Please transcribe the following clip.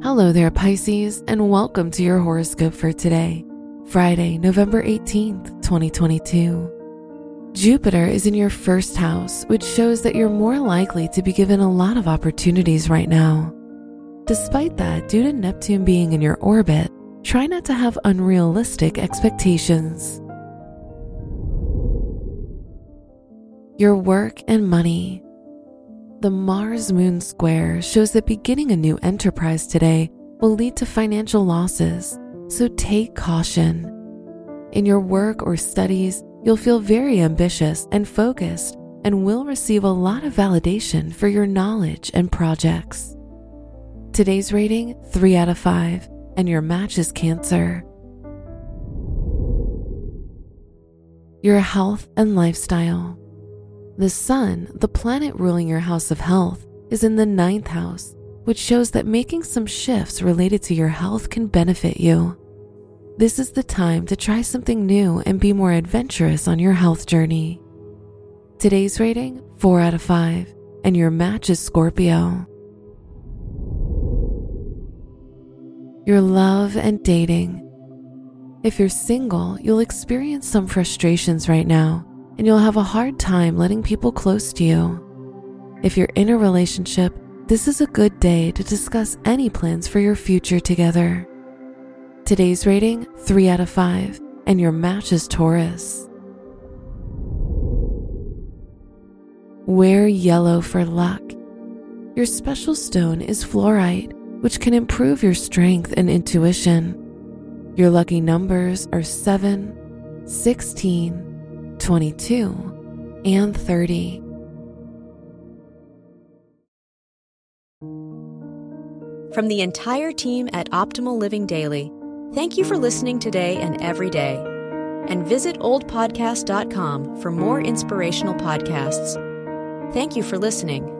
Hello there, Pisces, and welcome to your horoscope for today, Friday, November 18th, 2022. Jupiter is in your first house, which shows that you're more likely to be given a lot of opportunities right now. Despite that, due to Neptune being in your orbit, try not to have unrealistic expectations. Your work and money. The Mars-Moon square shows that beginning a new enterprise today will lead to financial losses, so take caution. In your work or studies, you'll feel very ambitious and focused and will receive a lot of validation for your knowledge and projects. Today's rating, 3 out of 5, and your match is Cancer. Your health and lifestyle. The Sun, the planet ruling your house of health, is in the 9th house, which shows that making some shifts related to your health can benefit you. This is the time to try something new and be more adventurous on your health journey. Today's rating, 4 out of 5, and your match is Scorpio. Your love and dating. If you're single, you'll experience some frustrations right now, and you'll have a hard time letting people close to you. If you're in a relationship, this is a good day to discuss any plans for your future together. Today's rating, 3 out of 5, and your match is Taurus. Wear yellow for luck. Your special stone is fluorite, which can improve your strength and intuition. Your lucky numbers are 7, 16, 22, and 30. From the entire team at Optimal Living Daily, thank you for listening today and every day. And visit oldpodcast.com for more inspirational podcasts. Thank you for listening.